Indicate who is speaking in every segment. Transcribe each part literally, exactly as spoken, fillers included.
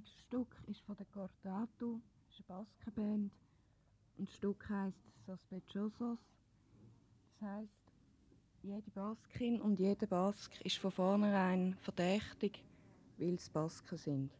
Speaker 1: nächste Stück ist von der Cortatu, das ist eine Baskenband. Und das Stück heisst Sospechosos. Das heisst, jede Baskin und jeder Bask ist von vornherein verdächtig, weil es Basken sind.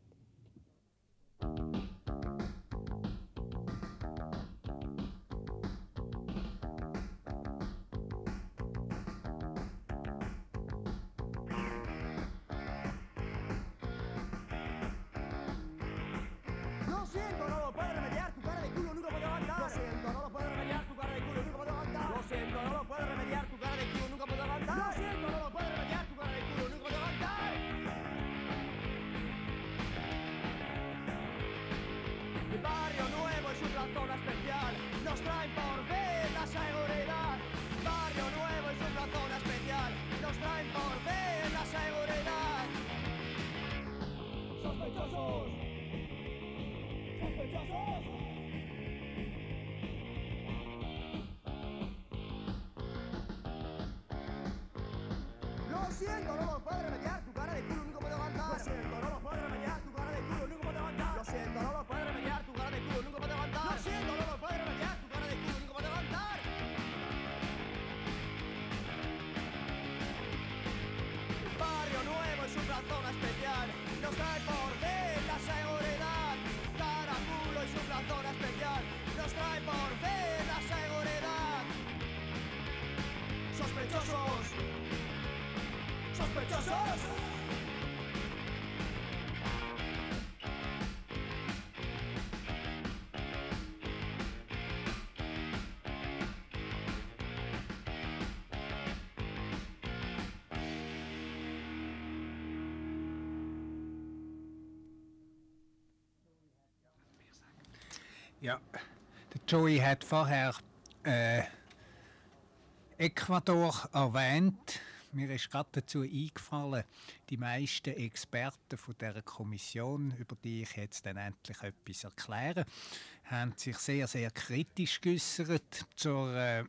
Speaker 2: Ja, der Joey hat vorher äh, Ecuador erwähnt. Mir ist gerade dazu eingefallen, die meisten Experten von dieser Kommission, über die ich jetzt dann endlich etwas erkläre, haben sich sehr, sehr kritisch geäußert zur äh,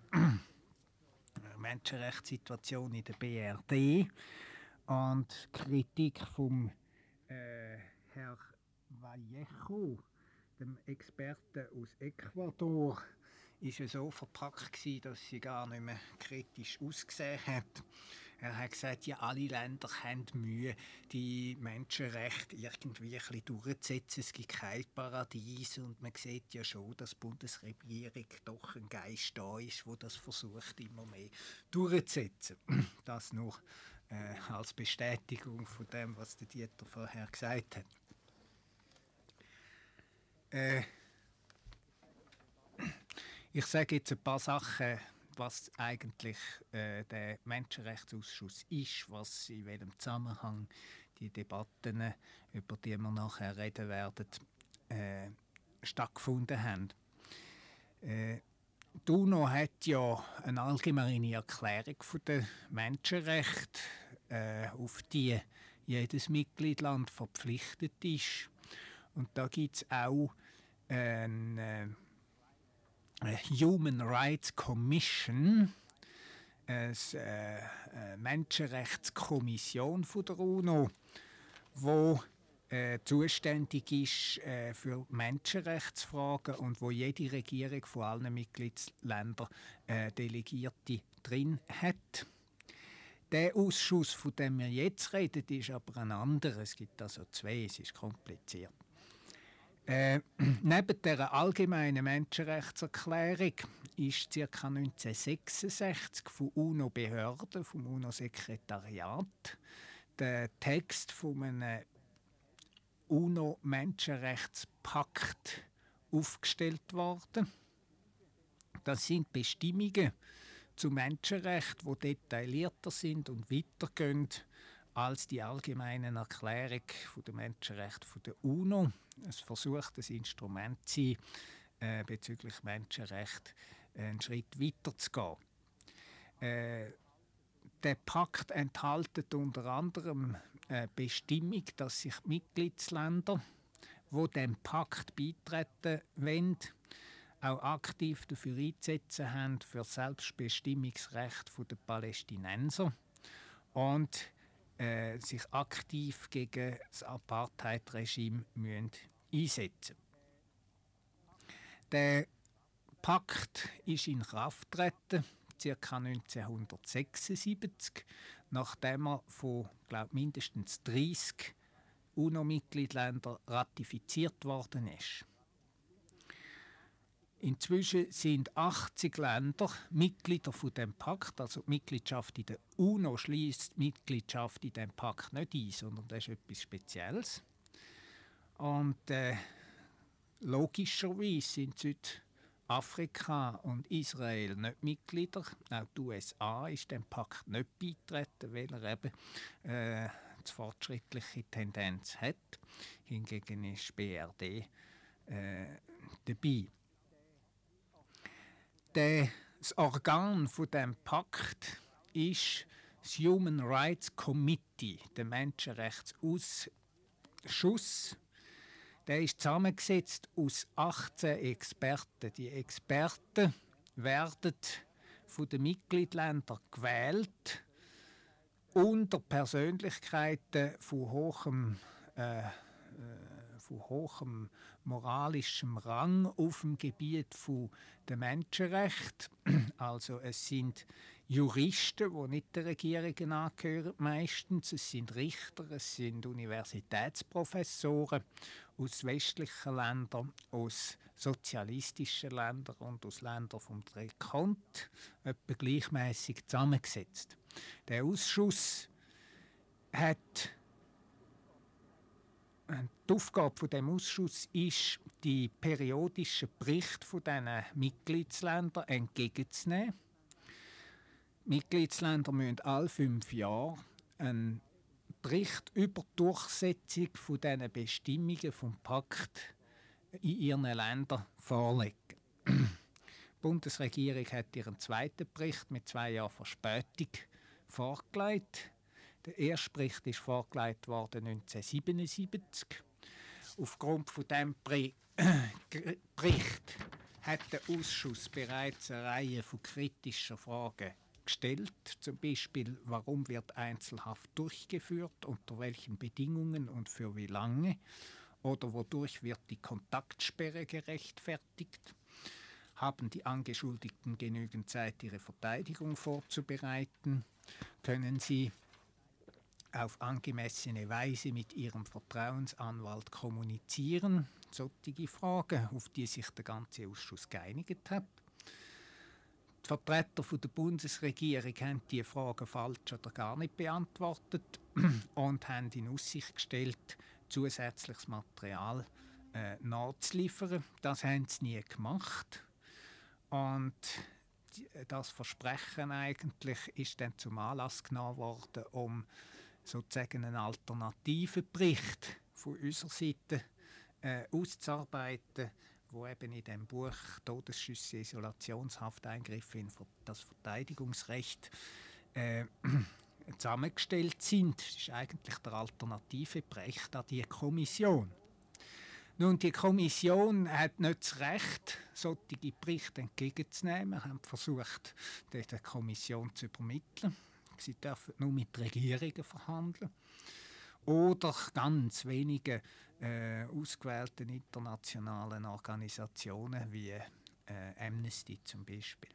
Speaker 2: Menschenrechtssituation in der B R D. Und die Kritik vom äh, Herr Vallejo, dem Experten aus Ecuador, ist ja so verpackt gewesen, dass sie gar nicht mehr kritisch ausgesehen hat. Er hat gesagt, ja, alle Länder haben Mühe, die Menschenrechte irgendwie ein bisschen durchzusetzen. Es gibt kein Paradies und man sieht ja schon, dass die Bundesregierung doch ein Geist da ist, der das versucht, immer mehr durchzusetzen. Das nur äh, als Bestätigung von dem, was der Dieter vorher gesagt hat. Äh, ich sage jetzt ein paar Sachen, was eigentlich äh, der Menschenrechtsausschuss ist, was in welchem Zusammenhang die Debatten, über die wir nachher reden werden, äh, stattgefunden haben. Äh, die UNO hat ja eine allgemeine Erklärung von den Menschenrechten, äh, auf die jedes Mitgliedsland verpflichtet ist. Und da gibt es auch eine Human Rights Commission, eine äh, Menschenrechtskommission von der UNO, die äh, zuständig ist äh, für Menschenrechtsfragen und wo jede Regierung von allen Mitgliedsländern äh, Delegierte drin hat. Der Ausschuss, von dem wir jetzt reden, ist aber ein anderer. Es gibt also zwei, es ist kompliziert. Äh, neben der allgemeinen Menschenrechtserklärung ist ca. neunzehnhundertsechsundsechzig von UNO-Behörden, vom UNO-Sekretariat, der Text von einem UNO-Menschenrechtspakt aufgestellt worden. Das sind Bestimmungen zu Menschenrechten, die detaillierter sind und weitergehen als die allgemeinen Erklärung der Menschenrechte der UNO. Es versucht, ein Instrument zu sein, äh, bezüglich Menschenrechte einen Schritt weiter zu gehen. Äh, der Pakt enthält unter anderem eine Bestimmung, dass sich die Mitgliedsländer, die dem Pakt beitreten wollen, auch aktiv dafür einzusetzen haben für das Selbstbestimmungsrecht der Palästinenser. Und äh, sich aktiv gegen das Apartheid-Regime müssen einsetzen. Der Pakt ist in Kraft getreten, ca. neunzehnhundertsechsundsiebzig, nachdem er von glaub, mindestens dreißig UNO-Mitgliedsländern ratifiziert worden ist. Inzwischen sind achtzig Länder Mitglieder von dem Pakt, also die Mitgliedschaft in der UNO schließt Mitgliedschaft in dem Pakt nicht ein, sondern das ist etwas Spezielles. Und äh, logischerweise sind Südafrika und Israel nicht Mitglieder. Auch die U S A ist dem Pakt nicht beitreten, weil er eben äh, die fortschrittliche Tendenz hat. Hingegen ist B R D äh, dabei. Das Organ von dem Pakt ist das Human Rights Committee, der Menschenrechtsausschuss. Der ist zusammengesetzt aus achtzehn Experten. Die Experten werden von den Mitgliedsländern gewählt unter Persönlichkeiten von hohem äh, von hohem moralischem Rang auf dem Gebiet der Menschenrechte. Also es sind Juristen, die nicht den Regierungen angehören meistens. Es sind Richter, es sind Universitätsprofessoren aus westlichen Ländern, aus sozialistischen Ländern und aus Ländern vom Trikont, etwa gleichmäßig zusammengesetzt. Der Ausschuss hat Die Aufgabe von dem Ausschuss ist, die periodischen Berichte von diesen Mitgliedsländern entgegenzunehmen. Die Mitgliedsländer müssen alle fünf Jahre einen Bericht über die Durchsetzung von diesen Bestimmungen des Pakts in ihren Ländern vorlegen. Die Bundesregierung hat ihren zweiten Bericht mit zwei Jahren Verspätung vorgelegt. Der erste Bericht ist vorgelegt worden neunzehnhundertsiebenundsiebzig. Aufgrund von diesem Bericht hat der Ausschuss bereits eine Reihe von kritischen Fragen gestellt. Zum Beispiel, warum wird Einzelhaft durchgeführt, unter welchen Bedingungen und für wie lange? Oder wodurch wird die Kontaktsperre gerechtfertigt? Haben die Angeschuldigten genügend Zeit, ihre Verteidigung vorzubereiten? Können sie auf angemessene Weise mit ihrem Vertrauensanwalt kommunizieren? Solche Fragen, auf die sich der ganze Ausschuss geeinigt hat. Die Vertreter der Bundesregierung haben diese Fragen falsch oder gar nicht beantwortet und haben in Aussicht gestellt, zusätzliches Material äh, nachzuliefern. Das haben sie nie gemacht. Und das Versprechen eigentlich ist dann zum Anlass genommen worden, um sozusagen einen alternativen Bericht von unserer Seite äh, auszuarbeiten, wo eben in dem Buch Todesschüsse, Isolationshaft, Eingriffe in das Verteidigungsrecht äh, zusammengestellt sind. Das ist eigentlich der alternative Bericht an die Kommission. Nun, die Kommission hat nicht das Recht, solche Berichte entgegenzunehmen. Wir haben versucht, der Kommission zu übermitteln. Sie dürfen nur mit Regierungen verhandeln oder ganz wenige äh, ausgewählten internationalen Organisationen wie äh, Amnesty zum Beispiel.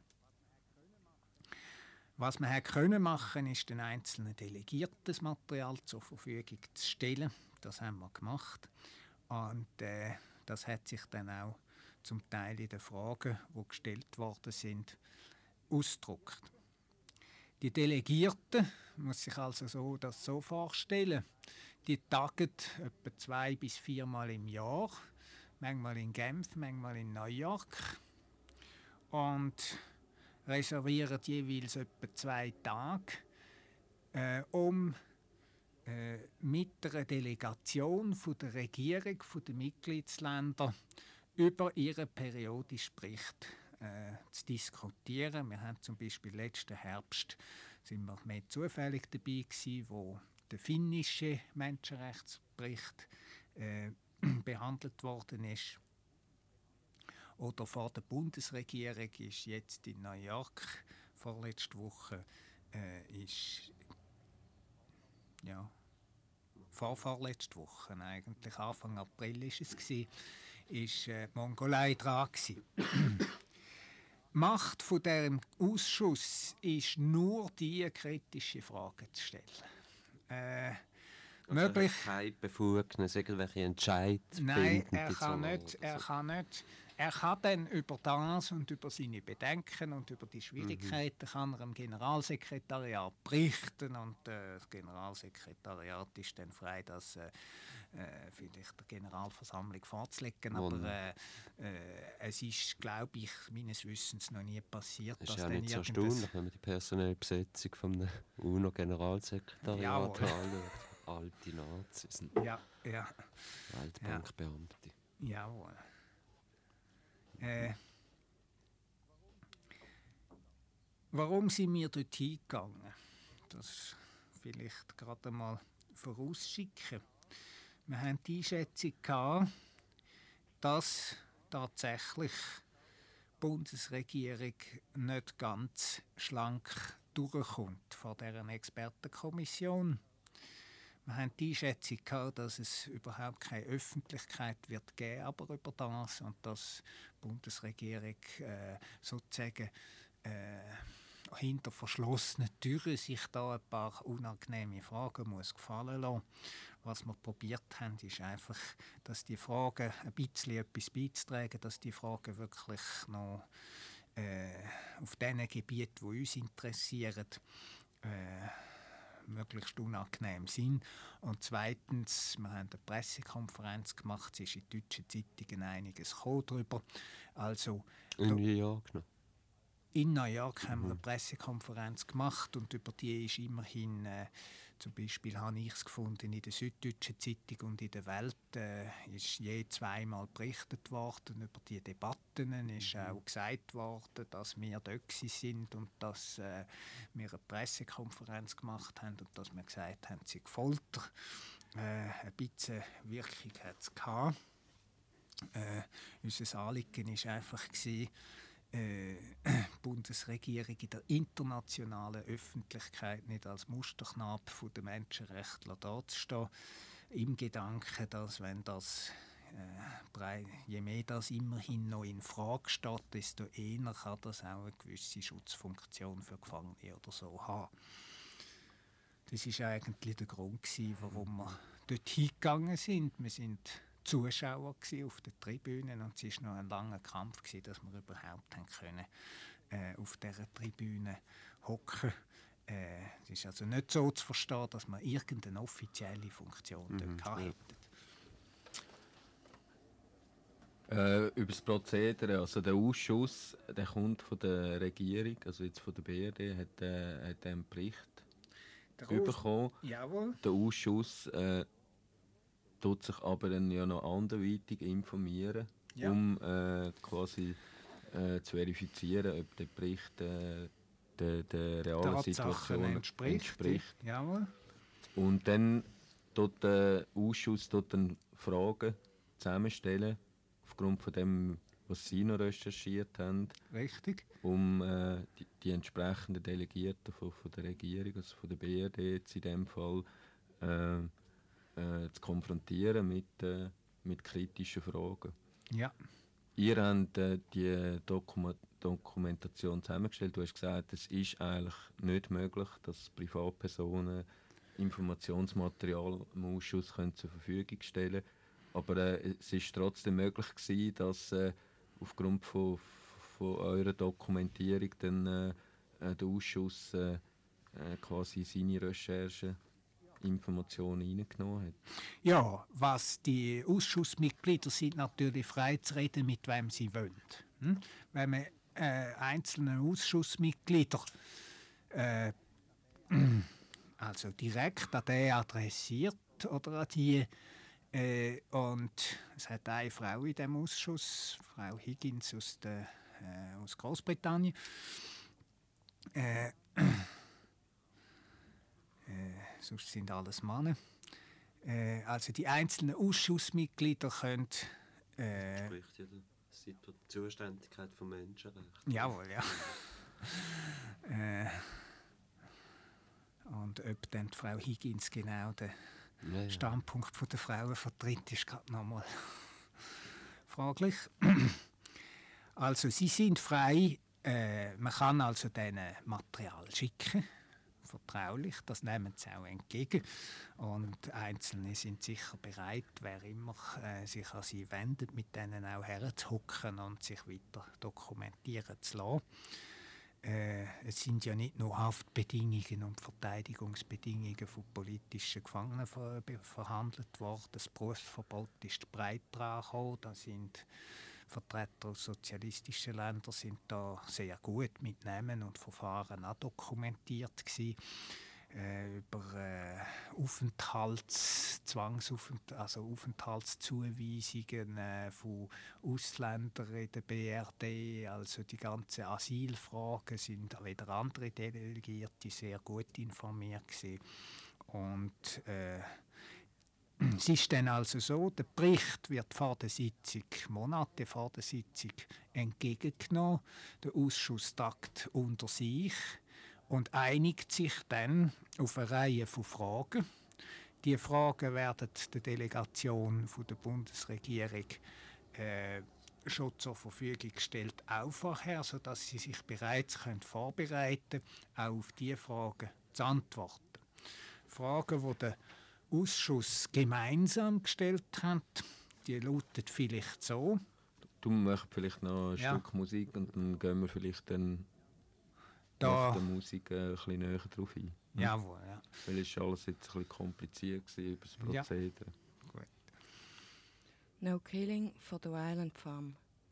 Speaker 2: Was man können machen, ist den einzelnen Delegierten das Material zur Verfügung zu stellen. Das haben wir gemacht und äh, das hat sich dann auch zum Teil in den Fragen, die gestellt worden sind, ausgedrückt. Die Delegierten, muss sich also so, das so vorstellen, die tagen etwa zwei bis viermal im Jahr, manchmal in Genf, manchmal in New York und reservieren jeweils etwa zwei Tage, äh, um äh, mit einer Delegation von der Regierung, von den Mitgliedsländern über ihren periodischen Bericht Äh, zu diskutieren. Wir haben zum Beispiel letzten Herbst sind wir mehr zufällig dabei gewesen, wo der finnische Menschenrechtsbericht äh, behandelt worden ist. Oder vor der Bundesregierung ist jetzt in New York vorletzte Woche äh, ist ja, vorvorletzte Woche, eigentlich Anfang April war es, gewesen, ist äh, die Mongolei dran gewesen. Die Macht von diesem Ausschuss ist nur die kritische Frage zu stellen. Äh,
Speaker 3: Also
Speaker 2: möglich,
Speaker 3: er hat keine Befugnis, irgendwelche Entscheidungen
Speaker 2: nein, er kann, nicht, er kann nicht. Er kann dann über das und über seine Bedenken und über die Schwierigkeiten mhm. kann er dem Generalsekretariat berichten und äh, das Generalsekretariat ist dann frei, das äh, äh, vielleicht der Generalversammlung vorzulegen.
Speaker 3: Oh,
Speaker 2: aber äh, äh, es ist, glaube ich, meines Wissens noch nie passiert.
Speaker 3: Es ist
Speaker 2: dass
Speaker 3: ja nicht so erstaunlich, wenn man die personelle Besetzung vom UNO-Generalsekretariat anschaut. Alte Nazis.
Speaker 2: Ja, ja.
Speaker 3: Weltbankbeamte.
Speaker 2: Jawohl. Äh, warum sind wir dort hingegangen? Das vielleicht gerade mal vorausschicken. Wir hatten die Einschätzung gehabt, dass tatsächlich die Bundesregierung nicht ganz schlank durchkommt von dieser Expertenkommission. Wir haben die Einschätzung gehabt, dass es überhaupt keine Öffentlichkeit wird geben, aber über das und dass die Bundesregierung äh, sozusagen äh, hinter verschlossenen Türen sich da ein paar unangenehme Fragen muss gefallen lassen. Was wir probiert haben, ist einfach, dass die Fragen ein bisschen etwas beizutragen, dass die Fragen wirklich noch äh, auf den Gebieten, die uns interessieren, äh, möglichst unangenehm sind. Und zweitens, wir haben eine Pressekonferenz gemacht, es ist in deutschen Zeitungen einiges darüber. Also,
Speaker 3: in New York noch?
Speaker 2: In New York mhm. haben wir eine Pressekonferenz gemacht und über die ist immerhin, äh, zum Beispiel habe ich es gefunden, in der Süddeutschen Zeitung und in der Welt äh, ist je zweimal berichtet worden über die Debatten. Es ist mhm. auch gesagt worden, dass wir dort sind und dass äh, wir eine Pressekonferenz gemacht haben und dass wir gesagt haben, sie Folter. Äh, ein bisschen Wirkung hat es gehabt. Äh, unser Anliegen war einfach, gewesen, Äh, die Bundesregierung in der internationalen Öffentlichkeit nicht als Musterknabe der Menschenrechtler dazustehen. Im Gedanken, dass wenn das, äh, je mehr das immerhin noch in Frage steht, desto eher kann das auch eine gewisse Schutzfunktion für Gefangene oder so haben. Das war eigentlich der Grund, warum wir dort hingegangen sind. Wir sind Zuschauer auf den Tribünen und es war noch ein langer Kampf, dass wir überhaupt haben können, äh, auf dieser Tribüne hocken. Äh, es ist also nicht so zu verstehen, dass wir irgendeine offizielle Funktion
Speaker 3: mhm,
Speaker 2: dort hätten.
Speaker 4: Äh, über das Prozedere, also der Ausschuss, der kommt von der Regierung, also jetzt von der B R D, hat, äh, hat einen Bericht der bekommen.
Speaker 2: Jawohl.
Speaker 4: Der Ausschuss äh, tut sich aber dann ja noch anderweitig informieren, ja. um äh, quasi äh, zu verifizieren, ob der Bericht äh, der, der realen
Speaker 2: Tatsachen
Speaker 4: Situation
Speaker 2: entspricht.
Speaker 4: entspricht.
Speaker 2: Jawohl.
Speaker 4: Und dann tut der Ausschuss tut dann Fragen zusammenstellen, aufgrund von dem, was Sie noch recherchiert haben.
Speaker 2: Richtig.
Speaker 4: Um äh, die, die entsprechenden Delegierten von, von der Regierung, also von der B R D jetzt in dem Fall, äh, Äh, zu konfrontieren mit, äh, mit kritischen Fragen.
Speaker 2: Ja.
Speaker 4: Ihr habt äh, die Dokum- Dokumentation zusammengestellt. Du hast gesagt, es ist eigentlich nicht möglich, dass Privatpersonen Informationsmaterial im Ausschuss können zur Verfügung stellen können. Aber äh, es ist trotzdem möglich gewesen, dass äh, aufgrund von, von eurer Dokumentierung dann, äh, der Ausschuss äh, äh, quasi seine Recherchen Informationen reingenommen hat.
Speaker 2: Ja, was die Ausschussmitglieder sind natürlich frei zu reden, mit wem sie wollen. Hm? Wenn man äh, einzelne Ausschussmitglieder äh, also direkt an die adressiert oder an die äh, und es hat eine Frau in dem Ausschuss, Frau Higgins aus, der, äh, aus Großbritannien, äh, Äh, sonst sind alles Männer. Äh, also die einzelnen Ausschussmitglieder können... Äh,
Speaker 3: spricht ja die Zuständigkeit von Menschenrechten.
Speaker 2: Jawohl, ja. äh, Und ob dann die Frau Higgins genau den
Speaker 3: Ja, ja.
Speaker 2: Standpunkt von der Frauen vertritt, ist gerade nochmal fraglich. Also sie sind frei, äh, man kann also denen Material schicken, vertraulich, das nehmen sie auch entgegen. Und Einzelne sind sicher bereit, wer immer äh, sich an sie wendet, mit denen auch herzuhocken und sich weiter dokumentieren zu lassen. Äh, es sind ja nicht nur Haftbedingungen und Verteidigungsbedingungen von politischen Gefangenen ver verhandelt worden. Das Berufsverbot ist breit dran gekommen. Da sind Vertreter aus sozialistischen Ländern sind da sehr gut mit Namen und Verfahren auch dokumentiert gewesen. Äh, über äh, Aufenthalts, Zwangsaufent also Aufenthaltszuweisungen äh, von Ausländern in der B R D, also die ganzen Asylfragen, sind auch wieder andere Delegierte sehr gut informiert gewesen. Und äh, es ist dann also so, der Bericht wird vor der Sitzung, Monate vor der Sitzung, entgegengenommen. Der Ausschuss tagt unter sich und einigt sich dann auf eine Reihe von Fragen. Die Fragen werden der Delegation von der Bundesregierung äh, schon zur Verfügung gestellt, auch vorher, sodass sie sich bereits können vorbereiten können, auch auf diese Fragen zu antworten. Fragen, die der Ausschuss gemeinsam gestellt hat, die lautet vielleicht so.
Speaker 4: Du machst vielleicht noch ein
Speaker 2: Ja.
Speaker 4: Stück Musik und dann gehen wir vielleicht dann
Speaker 2: Da,
Speaker 4: nach der Musik äh, ein bisschen näher drauf ein. Hm?
Speaker 2: jawohl, ja.
Speaker 4: Weil es war alles jetzt ein bisschen kompliziert gewesen, über das
Speaker 2: Ja.
Speaker 4: Prozedere.
Speaker 1: No Killing for the Violent Farm.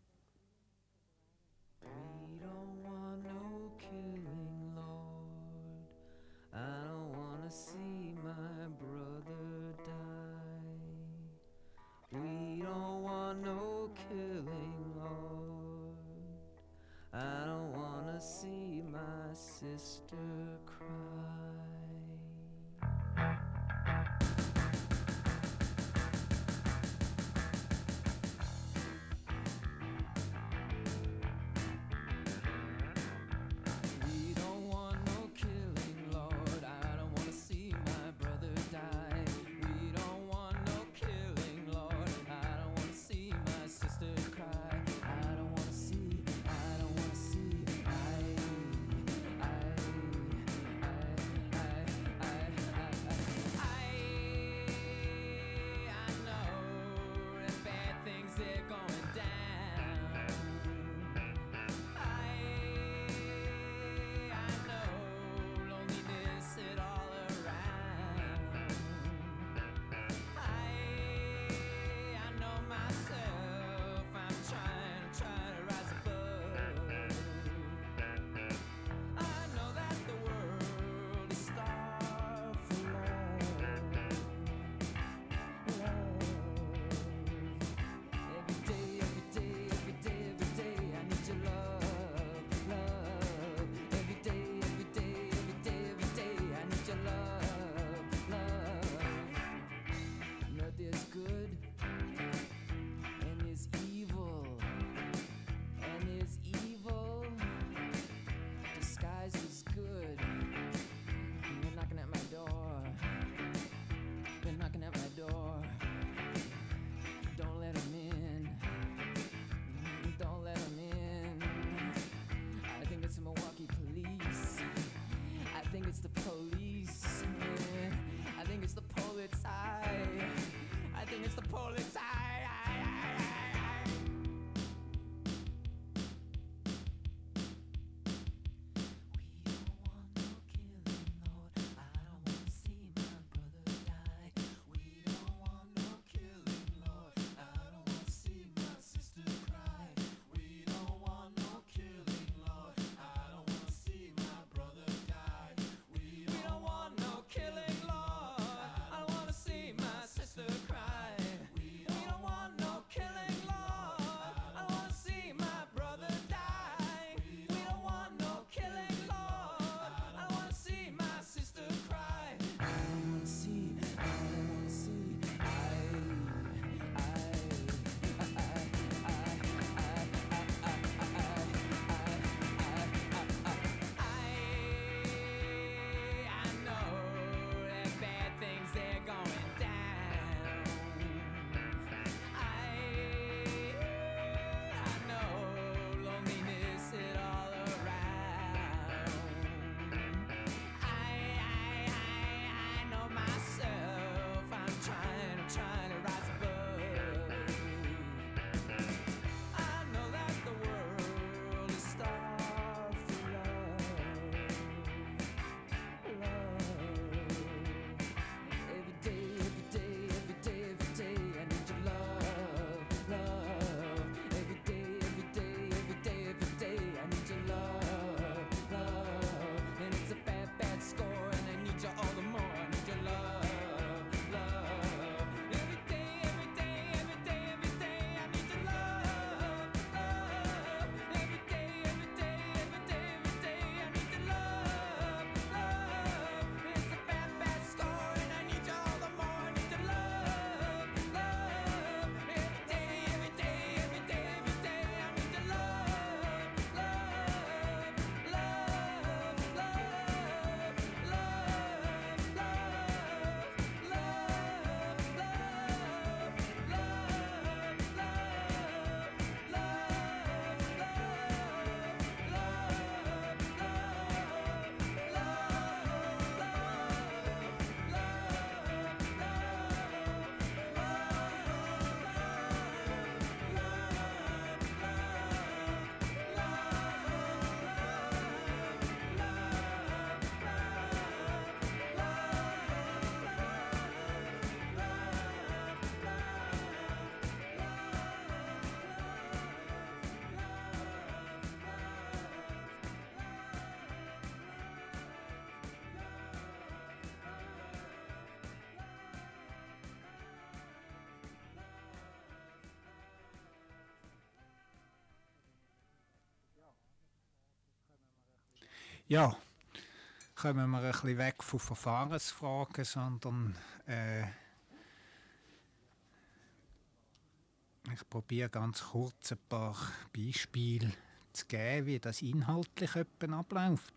Speaker 5: We don't want no killing, Lord. I don't wanna see my brother die. We don't want no killing, Lord. I don't wanna see my sister cry. We don't want no killing, Lord. I don't wanna see my brother die. We don't want no killing, Lord. I don't wanna see my sister cry. I don't wanna see, I don't wanna see, I, I,
Speaker 2: Ja, kommen wir ein bisschen weg von Verfahrensfragen, sondern äh, ich probiere ganz kurz ein paar Beispiele zu geben, wie das inhaltlich etwa abläuft.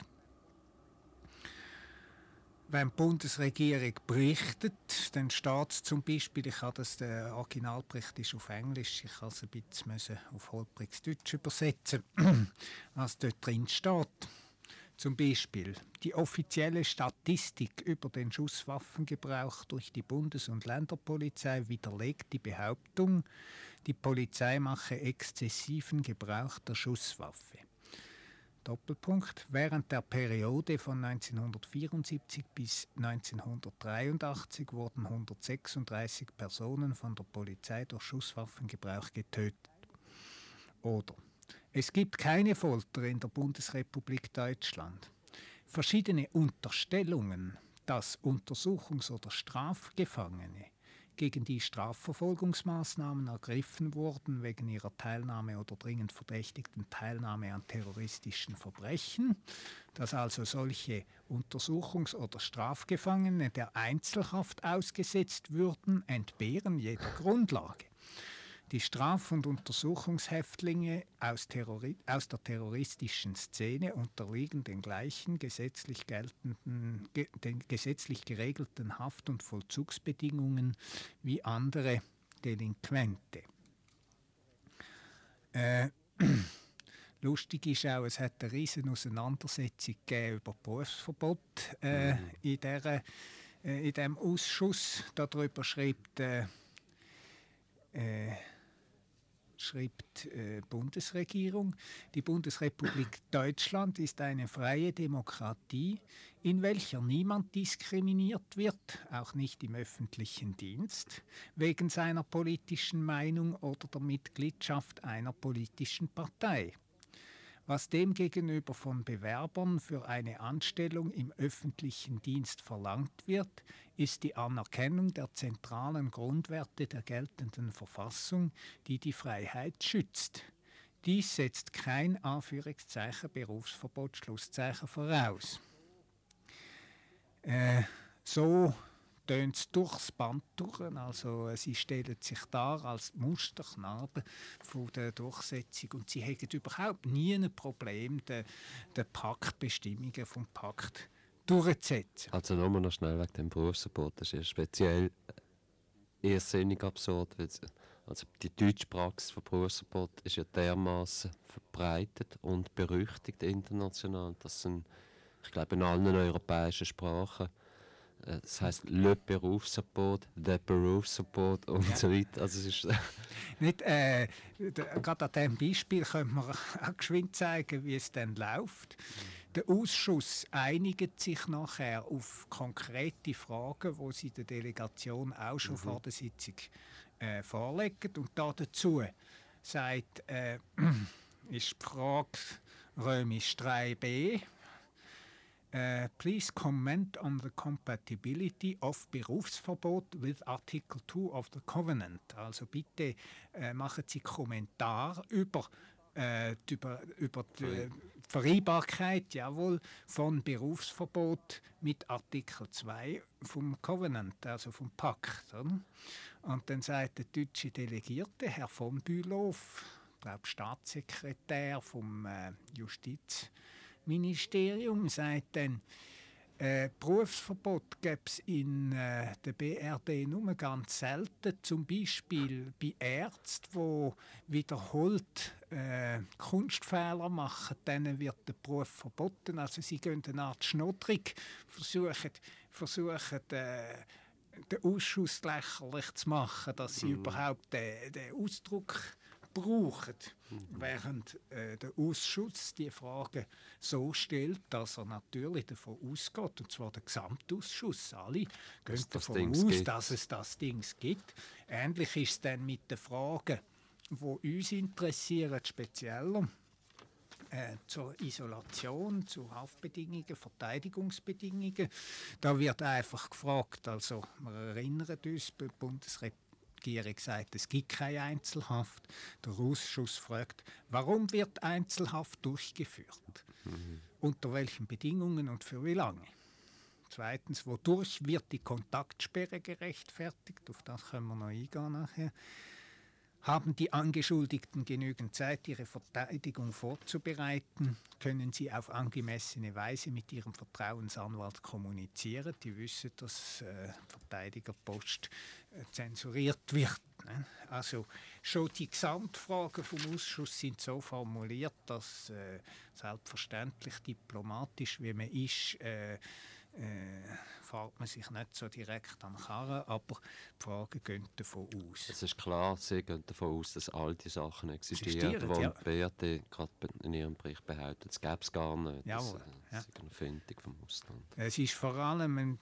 Speaker 2: Wenn die Bundesregierung berichtet, dann steht es zum Beispiel, ich habe das, der Originalbericht ist auf Englisch, ich kann es ein bisschen auf holpriges Deutsch übersetzen, was dort drin steht. Zum Beispiel die offizielle Statistik über den Schusswaffengebrauch durch die Bundes- und Länderpolizei widerlegt die Behauptung, die Polizei mache exzessiven Gebrauch der Schusswaffe. Doppelpunkt. Während der Periode von neunzehnhundertvierundsiebzig bis neunzehnhundertdreiundachtzig wurden hundertsechsunddreißig Personen von der Polizei durch Schusswaffengebrauch getötet. Oder es gibt keine Folter in der Bundesrepublik Deutschland. Verschiedene Unterstellungen, dass Untersuchungs- oder Strafgefangene gegen die Strafverfolgungsmaßnahmen ergriffen wurden wegen ihrer Teilnahme oder dringend verdächtigten Teilnahme an terroristischen Verbrechen, dass also solche Untersuchungs- oder Strafgefangene der Einzelhaft ausgesetzt würden, entbehren jeder Grundlage. Die Straf- und Untersuchungshäftlinge aus, Terrori- aus der terroristischen Szene unterliegen den gleichen gesetzlich, geltenden, ge- den gesetzlich geregelten Haft- und Vollzugsbedingungen wie andere Delinquente. Äh, lustig ist auch, es hat eine riesen Auseinandersetzung gegeben über Berufsverbot äh,
Speaker 3: Mhm.
Speaker 2: in, der, äh, in diesem Ausschuss. Darüber schreibt äh, äh, schreibt äh, Bundesregierung, die Bundesrepublik Deutschland ist eine freie Demokratie, in welcher niemand diskriminiert wird, auch nicht im öffentlichen Dienst, wegen seiner politischen Meinung oder der Mitgliedschaft einer politischen Partei. Was demgegenüber von Bewerbern für eine Anstellung im öffentlichen Dienst verlangt wird, ist die Anerkennung der zentralen Grundwerte der geltenden Verfassung, die die Freiheit schützt. Dies setzt kein Anführungszeichen Berufsverbot Schlusszeichen voraus. Äh, so tönt es durchs Band durch, also sie stellen sich dar als Musterknaben von der Durchsetzung und sie haben überhaupt nie ein Problem, den, den Paktbestimmungen vom Pakt durchzusetzen.
Speaker 3: Also nur noch schnell wegen dem Berufsverbot. Das ist ja speziell irrsinnig absurd. Weil es- also die deutsche Praxis von Berufsverbot ist ja dermaßen verbreitet und berüchtigt international. Das sind, ich glaube, in allen europäischen Sprachen. äh, Das heisst Le Berufsverbot, der Berufsverbot und
Speaker 2: Ja.
Speaker 3: so weiter. Also es ist
Speaker 2: Nicht, äh, d- gerade an diesem Beispiel können wir auch geschwind zeigen, wie es dann läuft. Der Ausschuss einigt sich nachher auf konkrete Fragen, die sie der Delegation auch schon vor der Sitzung äh, vorlegen. Und da dazu sagt, äh, ist die Frage römisch drei b. Uh, please comment on the compatibility of Berufsverbot with Article two of the Covenant. Also bitte äh, machen Sie Kommentar über, äh, die, über, über die Vereinbarkeit jawohl, von Berufsverbot mit Artikel zwei vom Covenant, also vom Pakt. Oder? Und dann sagt der deutsche Delegierte, Herr von Bülow, ich glaube Staatssekretär vom äh, Justiz Ministerium, sagt dann, äh, Berufsverbot gäbe es in äh, der B R D nur ganz selten, zum Beispiel bei Ärzten, die wiederholt äh, Kunstfehler machen, denen wird der Beruf verboten. Also sie gehen eine Art Schnoddrig, versuchen, versuchen äh, den Ausschuss lächerlich zu machen, dass sie überhaupt den, den Ausdruck brauchen, während äh, der Ausschuss die Frage so stellt, dass er natürlich davon ausgeht, und zwar der Gesamtausschuss, alle gehen
Speaker 3: das
Speaker 2: davon
Speaker 3: Dings
Speaker 2: aus,
Speaker 3: gibt.
Speaker 2: dass es das Ding gibt. Ähnlich ist es dann mit den Fragen, die uns interessieren, spezieller. Äh, zur Isolation, zu Haftbedingungen, Verteidigungsbedingungen. Da wird einfach gefragt, also wir erinnern uns, die Bundesrepublik Die Regierung sagt, es gibt keine Einzelhaft. Der Ausschuss fragt, warum wird Einzelhaft durchgeführt? Mhm. Unter welchen Bedingungen und für wie lange? Zweitens, wodurch wird die Kontaktsperre gerechtfertigt? Auf das können wir noch eingehen nachher. Haben die Angeschuldigten genügend Zeit, ihre Verteidigung vorzubereiten? Können sie auf angemessene Weise mit ihrem Vertrauensanwalt kommunizieren? Die wissen, dass äh, Verteidigerpost äh, zensuriert wird. Ne? Also schon die Gesamtfragen vom Ausschuss sind so formuliert, dass äh, selbstverständlich diplomatisch, wie man ist, äh, Äh, fährt man sich nicht so direkt an den Karren, aber die Fragen gehen davon aus.
Speaker 3: Es ist klar, Sie gehen davon aus, dass all die Sachen existieren, die
Speaker 2: ja.
Speaker 3: die B R D gerade in Ihrem Bericht behauptet. Das gäbe es gar nicht.
Speaker 2: Jawohl,
Speaker 3: das,
Speaker 2: ja.
Speaker 3: das ist eine Erfindung vom Ausland.
Speaker 2: Es ist vor allem im,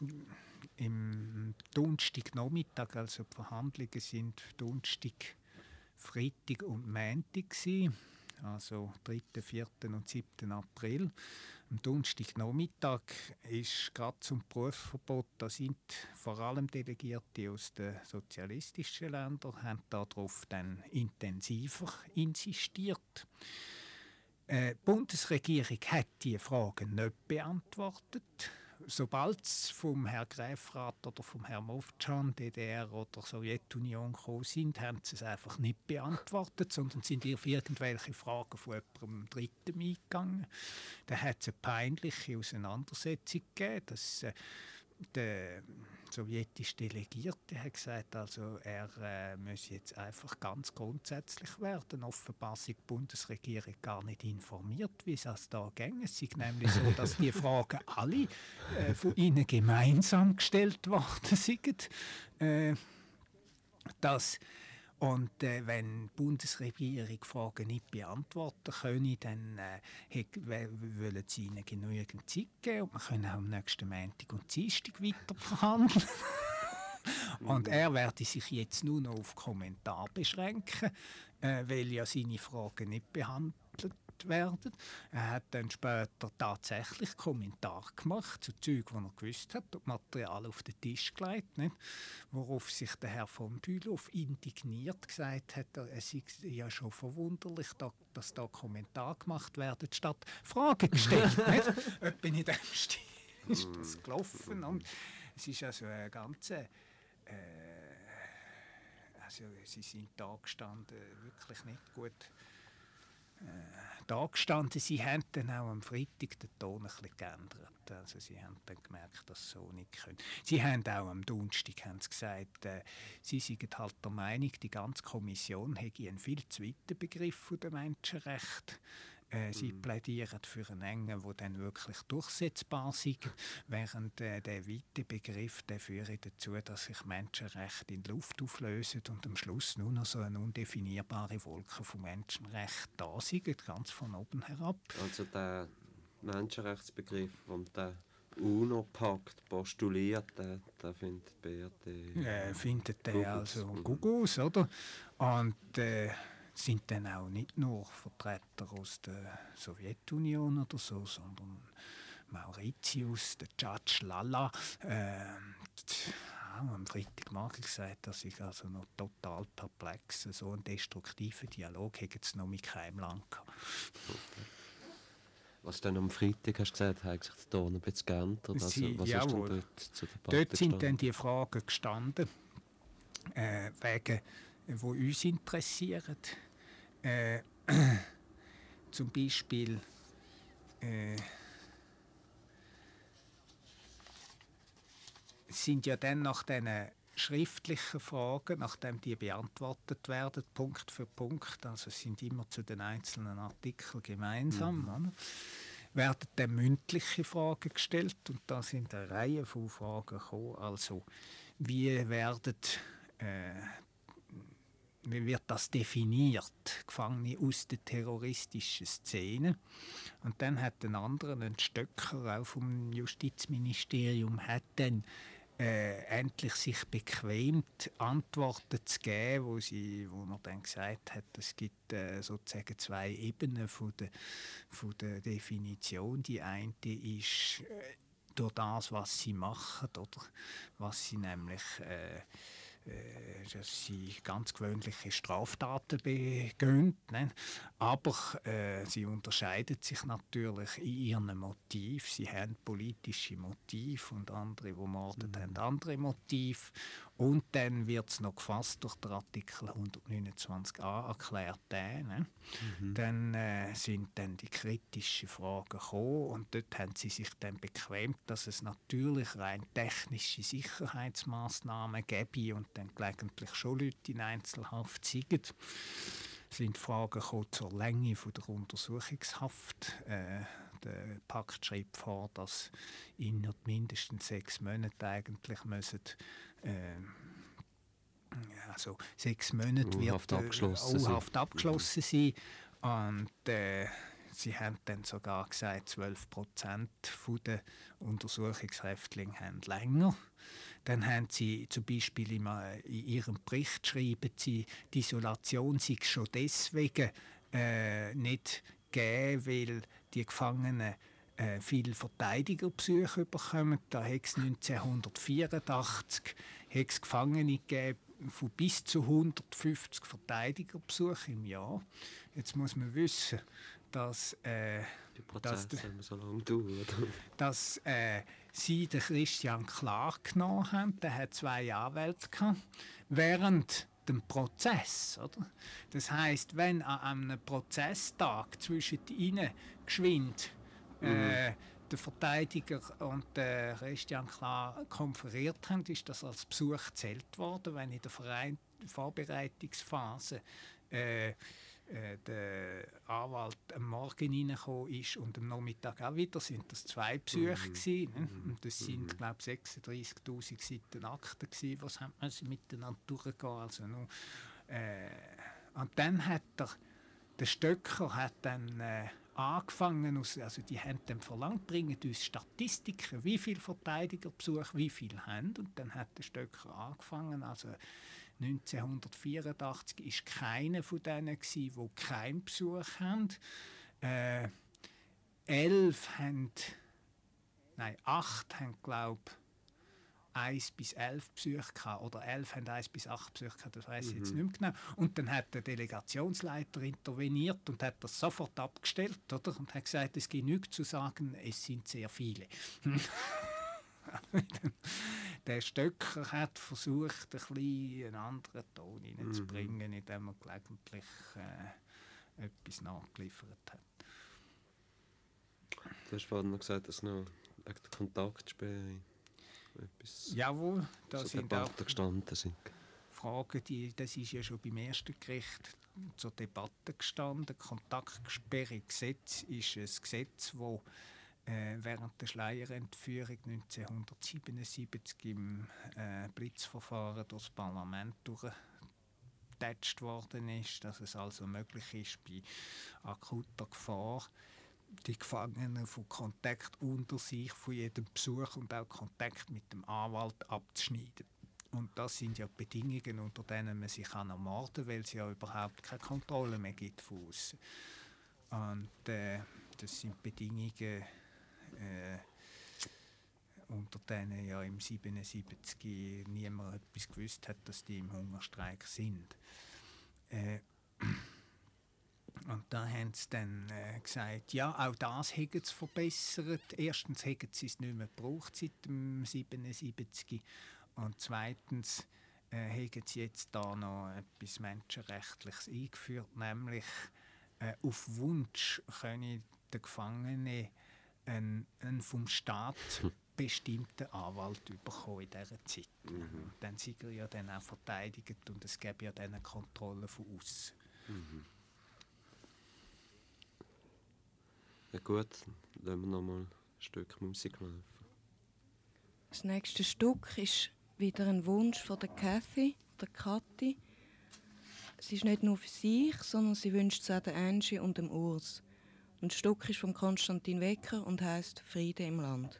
Speaker 2: im Donnerstagnachmittag, also die Verhandlungen sind Donnerstag, Freitag und Montag gewesen, also dritten, vierten und siebten April. Am Donnerstagnachmittag ist gerade zum Berufsverbot, da sind vor allem Delegierte aus den sozialistischen Ländern, haben darauf dann intensiver insistiert. Äh, die Bundesregierung hat diese Fragen nicht beantwortet. Sobald es vom Herrn Greifrath oder vom Herrn Movcan, D D R oder Sowjetunion gekommen sind, haben sie es einfach nicht beantwortet, sondern sind auf irgendwelche Fragen von jemandem Dritten eingegangen. Da hat es eine peinliche Auseinandersetzung gegeben, dass äh, der sowjetische Delegierte hat gesagt, also er äh, müsse jetzt einfach ganz grundsätzlich werden. Offenbar sei die Bundesregierung gar nicht informiert, wie es da ginge. Es sei nämlich so, dass die Fragen alle äh, von ihnen gemeinsam gestellt worden sind. Äh, dass Und äh, wenn die Bundesregierung Fragen nicht beantworten könne, dann äh, wollen sie ihnen genügend Zeit geben und wir können auch am nächsten Montag und Dienstag weiter verhandeln. Und er werde sich jetzt nur noch auf Kommentar beschränken, äh, weil ja seine Fragen nicht behandelt werden. Er hat dann später tatsächlich Kommentar gemacht zu Zeug, die er gewusst hat, und Material auf den Tisch gelegt, nicht? Worauf sich der Herr von Bülow indigniert gesagt hat, es sei ja schon verwunderlich, dass da Kommentar gemacht werden, statt Fragen gestellt. Nicht? Etwa in dem Stil ist das gelaufen. Und es ist also eine ganze äh, also sie sind da gestanden, wirklich nicht gut Äh, da gestanden. Sie haben dann auch am Freitag den Ton ein bisschen geändert. Also sie haben dann gemerkt, dass sie so nicht können. Sie haben auch am Donnerstag haben sie gesagt, äh, sie sind halt der Meinung, die ganze Kommission hätte einen viel zu weiten Begriff von den Menschenrechten. Äh, sie mm. plädieren für einen engen, der dann wirklich durchsetzbar sei, während äh, der weite Begriff der führt dazu, dass sich Menschenrechte in die Luft auflösen und am Schluss nur noch so eine undefinierbare Wolke von Menschenrechten da sind, ganz von oben herab.
Speaker 3: Also der Menschenrechtsbegriff, und der UNO-Pakt postuliert, der, der findet die B R D...
Speaker 2: Äh, findet der also gut aus, oder? Und äh, sind dann auch nicht nur Vertreter aus der Sowjetunion oder so, sondern Mauritius, der Judge Lala. Äh, auch am Freitagmorgen gesagt, dass ich also noch total perplex, so einen destruktiven Dialog hätte es noch mit keinem Land gehabt.
Speaker 3: Was dann am Freitag hast du gesagt, hat sich der Ton ein bisschen geändert? Also,
Speaker 2: Sie,
Speaker 3: was
Speaker 2: jawohl.
Speaker 3: ist denn dort zur Debatte
Speaker 2: Dort sind
Speaker 3: gestanden?
Speaker 2: dann die Fragen gestanden, äh, wegen, die uns interessieren. Äh, zum Beispiel äh, sind ja dann nach diesen schriftlichen Fragen, nachdem die beantwortet werden, Punkt für Punkt, also es sind immer zu den einzelnen Artikeln gemeinsam, mhm. oder? Werden dann mündliche Fragen gestellt und da sind eine Reihe von Fragen gekommen. Also wie werden äh, Wie wird das definiert? Gefangene aus der terroristischen Szene. Und dann hat ein anderer, ein Stöcker auch vom Justizministerium, hat dann äh, endlich sich bequemt, Antworten zu geben, wo, sie, wo man dann gesagt hat, es gibt äh, sozusagen zwei Ebenen von der, von der Definition. Die eine ist äh, durch das, was sie machen, oder was sie nämlich äh, äh, dass sie ganz gewöhnliche Straftaten begehen. Ne? Aber äh, sie unterscheiden sich natürlich in ihren Motiven. Sie haben politische Motive und andere, die morden, mhm. haben andere Motive. Und dann wird es noch gefasst durch den Artikel hundertneunundzwanzig a erklärt. Der, ne? mhm. Dann äh, sind dann die kritischen Fragen gekommen und dort haben sie sich dann bequemt, dass es natürlich rein technische Sicherheitsmaßnahmen gäbe und dann gelegentlich schon Leute in Einzelhaft siegen. Es sind Fragen gekommen zur Länge von der Untersuchungshaft. Äh, der Pakt schreibt vor, dass innerhalb mindestens sechs Monate eigentlich müssen, äh, also sechs Monate
Speaker 3: U-Haft
Speaker 2: wird
Speaker 3: abgeschlossen,
Speaker 2: U-Haft abgeschlossen sein. Und äh, sie haben dann sogar gesagt, zwölf Prozent der Untersuchungshäftlinge haben länger. Dann haben sie zum Beispiel in ihrem Bericht schreiben sie, die Isolation sei schon deswegen äh, nicht gegeben, weil die Gefangenen äh, viele Verteidigerbesuche bekommen. Da hat es neunzehnhundertvierundachtzig hat's Gefangene gegeben von bis zu hundertfünfzig Verteidigerbesuchen im Jahr. Jetzt muss man wissen, dass, äh,
Speaker 3: die Prozesse
Speaker 2: dass,
Speaker 3: haben so lange gedauert.
Speaker 2: dass äh, sie den Christian Klar genommen haben. Der hat zwei Anwälte gehabt, während dem Prozess. Oder? Das heisst, wenn an einem Prozesstag zwischen ihnen geschwind äh, der Verteidiger und der Christian Klar konferiert haben, ist das als Besuch gezählt worden. Wenn in der Verein Vorbereitungsphase äh, äh, der Anwalt am Morgen reingekommen ist und am Nachmittag auch wieder, sind das zwei Besuche mhm. gewesen, ne? Und das sind, glaube ich, sechsunddreißigtausend Seiten Akten gewesen, was haben wir miteinander durchgehen. Also nur, äh, und dann hat der, der Stöcker hat dann äh, angefangen, also die haben dann verlangt, bringen uns Statistiken, wie viele Verteidigerbesuche, wie viele haben. Und dann hat der Stöcker angefangen, also neunzehnhundertvierundachtzig war keiner von denen, die keinen Besuch haben. Äh, elf haben, nein, acht haben, glaube ich, eins bis elf Besuche gehabt, oder elf haben eins bis acht Besuche gehabt, das weiss ich mhm. jetzt nicht mehr genau. Und dann hat der Delegationsleiter interveniert und hat das sofort abgestellt, oder? Und hat gesagt, es gibt nichts zu sagen, es sind sehr viele. Der Stöcker hat versucht, ein bisschen einen anderen Ton hineinzubringen, mhm. indem er gelegentlich äh, etwas nachgeliefert hat.
Speaker 3: Du hast vorhin noch gesagt, dass noch wegen der Kontaktsperre etwas
Speaker 2: Jawohl, da
Speaker 3: so
Speaker 2: sind auch
Speaker 3: gestanden sind.
Speaker 2: Fragen, die, das ist ja schon beim ersten Gericht zur Debatte gestanden. Kontaktsperregesetz ist ein Gesetz, das äh, während der Schleierentführung neunzehnhundertsiebenundsiebzig im äh, Blitzverfahren durch das Parlament durchgetatscht worden ist, dass es also möglich ist, bei akuter Gefahr die Gefangenen von Kontakt unter sich, von jedem Besuch und auch Kontakt mit dem Anwalt abzuschneiden. Und das sind ja Bedingungen, unter denen man sich ermorden kann, weil es ja überhaupt keine Kontrolle mehr gibt von außen. Und äh, das sind Bedingungen, äh, unter denen ja im siebenundsiebzig niemand etwas gewusst hat, dass die im Hungerstreik sind. Äh, Und da haben sie dann äh, gesagt, ja, auch das haben sie verbessert. Erstens haben sie es nicht mehr gebraucht seit dem siebenundsiebzig. Und zweitens äh, haben sie jetzt da noch etwas Menschenrechtliches eingeführt, nämlich äh, auf Wunsch können die Gefangenen einen, einen vom Staat bestimmten Anwalt bekommen in dieser Zeit. Mhm. Dann sind sie ja dann auch verteidigt und es gäbe ja dann eine Kontrolle von außen.
Speaker 3: Mhm. Ja gut, dann lassen wir noch mal ein Stück Musik laufen.
Speaker 1: Das nächste Stück ist wieder ein Wunsch von der Kathy, der Kathi. Es ist nicht nur für sich, sondern sie wünscht es auch der Angie und dem Urs. Und das Stück ist von Konstantin Wecker und heisst «Friede im Land».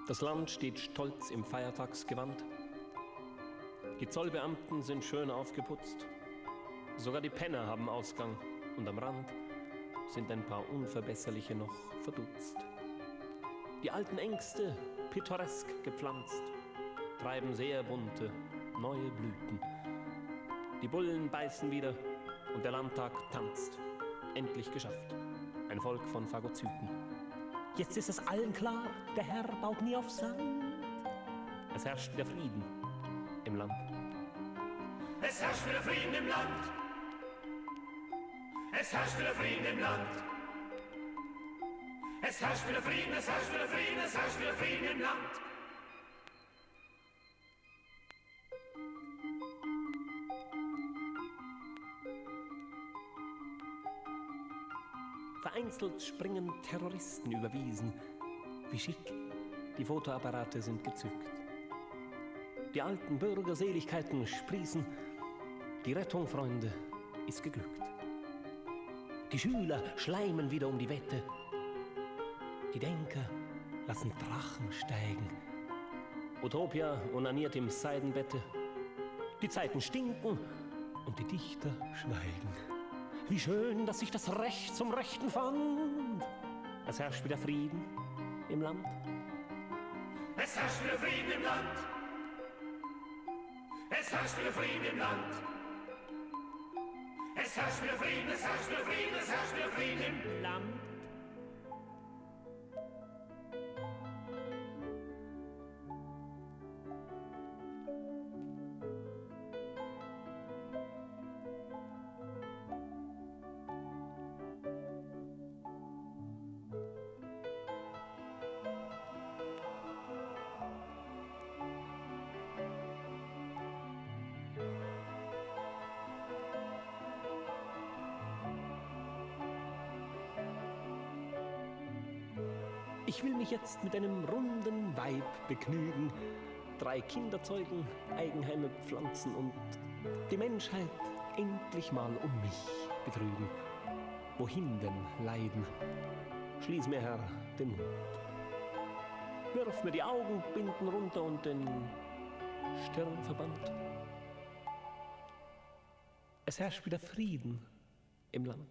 Speaker 6: Das Land steht stolz im Feiertagsgewand. Die Zollbeamten sind schön aufgeputzt. Sogar die Penner haben Ausgang. Und am Rand sind ein paar Unverbesserliche noch verdutzt. Die alten Ängste, pittoresk gepflanzt, treiben sehr bunte, neue Blüten. Die Bullen beißen wieder und der Landtag tanzt. Endlich geschafft. Ein Volk von Phagozyten. Jetzt ist es allen klar, der Herr baut nie auf Sand. Es herrscht wieder Frieden im Land.
Speaker 7: Es herrscht wieder Frieden im Land. Es herrscht wieder Frieden im Land. Es herrscht wieder Frieden, es herrscht wieder Frieden, es herrscht wieder Frieden im Land.
Speaker 6: Vereinzelt springen Terroristen über Wiesen. Wie schick, die Fotoapparate sind gezückt. Die alten Bürgerseligkeiten sprießen. Die Rettung, Freunde, ist geglückt. Die Schüler schleimen wieder um die Wette. Die Denker lassen Drachen steigen. Utopia onaniert im Seidenbette. Die Zeiten stinken und die Dichter schweigen. Wie schön, dass sich das Recht zum Rechten fand. Es herrscht wieder Frieden im Land.
Speaker 7: Es herrscht wieder Frieden im Land. Es herrscht wieder Frieden im Land. Es herrscht wieder Frieden, es herrscht wieder Frieden, es herrscht wieder Frieden im Land.
Speaker 6: Ich will mich jetzt mit einem runden Weib begnügen, drei Kinder zeugen, Eigenheime pflanzen und die Menschheit endlich mal um mich betrügen. Wohin denn Leiden? Schließ mir, Herr, den Mund. Wirf mir die Augenbinden runter und den Stirnverband. Es herrscht wieder Frieden im Land.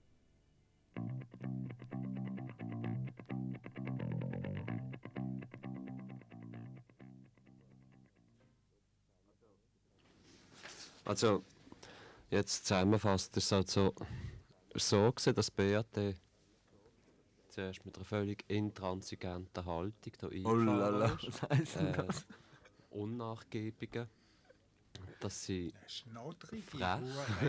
Speaker 3: Also, jetzt zusammenfassend ist es halt so, so gewesen, dass B R T zuerst mit einer völlig intransigenten Haltung da
Speaker 4: Oh la
Speaker 3: eingefahren
Speaker 4: la,
Speaker 3: ist.
Speaker 4: was heisst denn
Speaker 3: Äh,
Speaker 4: das?
Speaker 3: Unnachgiebigen, dass sie
Speaker 2: Schnodrige frech,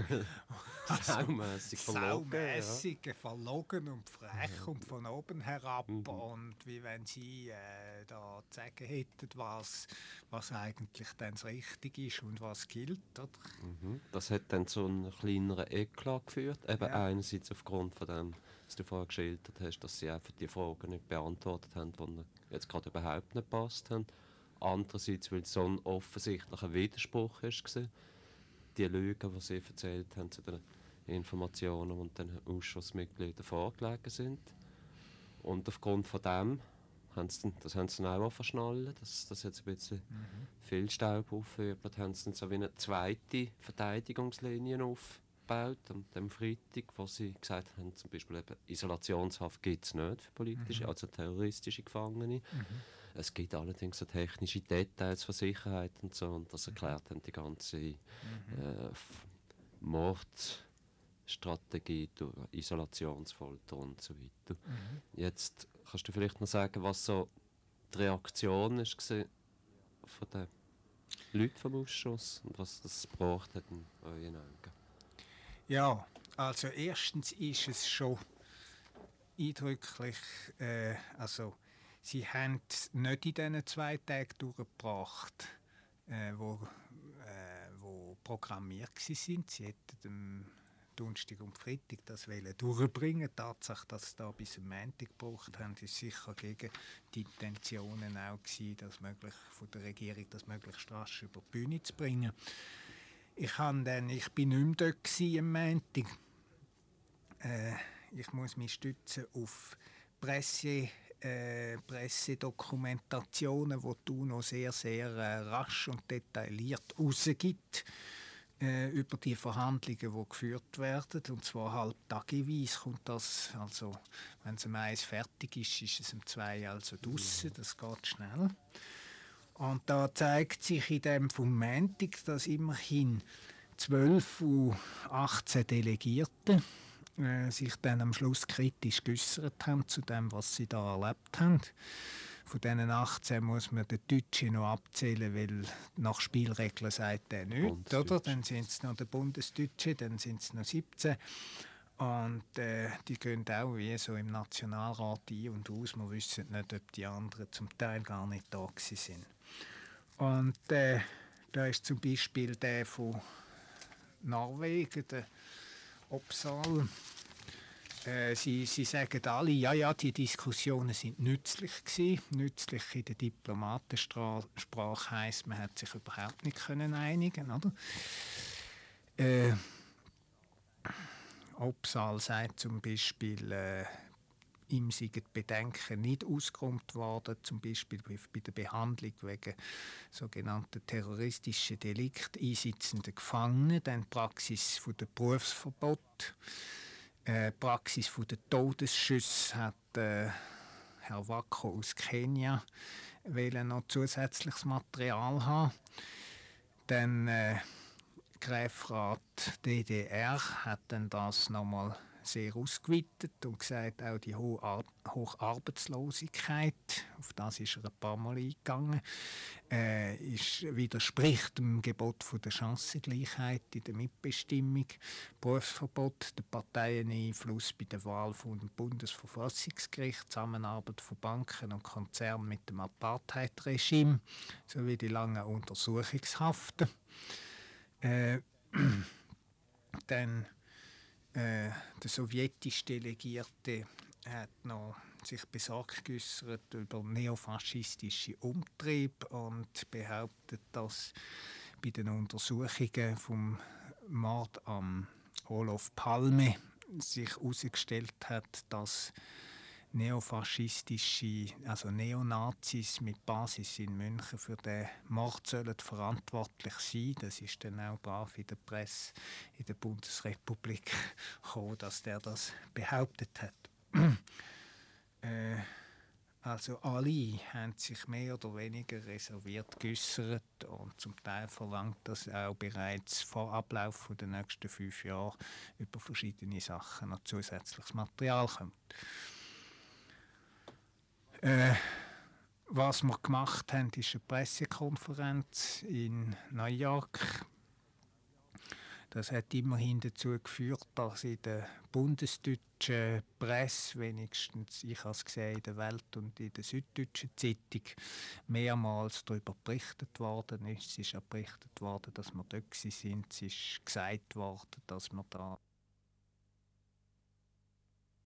Speaker 3: saumässig verlogen.
Speaker 2: saumässig, verlogen und frech und von oben herab
Speaker 3: Mhm.
Speaker 2: und wie wenn sie äh, da zu sagen hätten, was, was eigentlich dann das Richtige ist und was gilt. Oder?
Speaker 3: Mhm. Das hat dann zu einem kleineren Eklat geführt. Eben
Speaker 2: Ja.
Speaker 3: einerseits aufgrund von dem, was du vorher geschildert hast, dass sie einfach die Fragen nicht beantwortet haben, die jetzt gerade überhaupt nicht gepasst haben. Andererseits, weil es so ein offensichtlicher Widerspruch war, die Lügen, die sie erzählt haben zu den Informationen, die den Ausschussmitgliedern vorgelegen sind. Und aufgrund von dem, haben sie dann, das haben sie dann auch verschnallen, dass das jetzt ein bisschen
Speaker 2: Mhm.
Speaker 3: viel Staub aufwirbelt, haben sie dann so wie eine zweite Verteidigungslinie aufgebaut am dem Freitag, wo sie gesagt haben, zum Beispiel eben, Isolationshaft gibt es nicht für politische,
Speaker 2: Mhm.
Speaker 3: also terroristische Gefangene.
Speaker 2: Mhm.
Speaker 3: Es gibt allerdings so technische Details von Sicherheit und so, und das erklärt dann die ganze
Speaker 2: Mhm.
Speaker 3: äh, F- Mordstrategie durch Isolationsfolter und so weiter.
Speaker 2: Mhm.
Speaker 3: Jetzt kannst du vielleicht noch sagen, was so die Reaktion ist gewesen von den Leuten vom Ausschuss und was das gebraucht hat in euren Augen.
Speaker 2: Ja, also erstens ist es schon eindrücklich, äh, also sie haben es nicht in diesen zwei Tagen durchgebracht, äh, wo, äh, wo programmiert waren. Sie hätten am Donnerstag und Freitag das wollen durchbringen. Die Tatsache, dass sie da bis am Montag gebraucht haben, ist sicher gegen die Intentionen auch gewesen, das möglich, von der Regierung das möglichst rasch über die Bühne zu bringen. Ich, han dann, ich bin nicht mehr dort gewesen am Montag. Äh, ich muss mich stützen auf Presse äh, Pressedokumentationen, die die UNO sehr, sehr äh, rasch und detailliert rausgibt, äh, über die Verhandlungen, die geführt werden. Und zwar halbtageweise kommt das, also wenn es um eins fertig ist, ist es um zwei also draussen, das geht schnell. Und da zeigt sich in dem vom Montag, dass immerhin zwölf von achtzehn Delegierten äh, sich dann am Schluss kritisch geäußert haben zu dem, was sie da erlebt haben. Von diesen achtzehn muss man den Deutschen noch abzählen, weil nach Spielregeln sagt er nichts. Oder? Dann sind es noch der Bundesdeutsche, dann sind es noch siebzehn. Und äh, die gehen auch wie so im Nationalrat ein und aus. Wir wissen nicht, ob die anderen zum Teil gar nicht da sind. Und äh, da ist zum Beispiel der von Norwegen, der Opsahl. Äh, sie, sie sagen alle, ja, ja, die Diskussionen sind nützlich gewesen. Nützlich in der Diplomatensprache heisst, man hat sich überhaupt nicht können einigen, oder? Äh, Opsahl sagt zum Beispiel, äh, ihm seien die Bedenken nicht ausgeräumt worden, zum Beispiel bei der Behandlung wegen sogenannten terroristischen Delikten einsitzender Gefangenen, dann die Praxis von der Berufsverbot, äh, Praxis von der Todesschüsse hat äh, Herr Wacko aus Kenia wollte noch zusätzliches Material haben. Dann äh, Gräfrat D D R hat dann das nochmal sehr ausgeweitet und gesagt, auch die hohe, Ar hohe Arbeitslosigkeit, auf das ist er ein paar Mal eingegangen, äh, ist, widerspricht dem Gebot von der Chancengleichheit in der Mitbestimmung, Berufsverbot, der Parteieneinfluss bei der Wahl vom Bundesverfassungsgericht, Zusammenarbeit von Banken und Konzernen mit dem Apartheid-Regime sowie die langen Untersuchungshaften. Äh, dann äh, der sowjetische Delegierte hat noch sich besorgt geäußert über neofaschistische Umtriebe und behauptet, dass bei den Untersuchungen vom Mord am Olof Palme sich herausgestellt hat, dass neofaschistische, also Neonazis mit Basis in München für den Mord sollen verantwortlich sein. Das ist dann auch brav in der Presse in der Bundesrepublik gekommen, dass der das behauptet hat. äh, also alle haben sich mehr oder weniger reserviert geäußert und zum Teil verlangt, dass auch bereits vor Ablauf der nächsten fünf Jahre über verschiedene Sachen noch zusätzliches Material kommt. Äh, was wir gemacht haben, ist eine Pressekonferenz in New York. Das hat immerhin dazu geführt, dass in der bundesdeutschen Presse, wenigstens ich habe es gesehen in der Welt und in der Süddeutschen Zeitung, mehrmals darüber berichtet worden ist. Es ist auch berichtet worden, dass wir dort sind. Es ist gesagt worden, dass wir da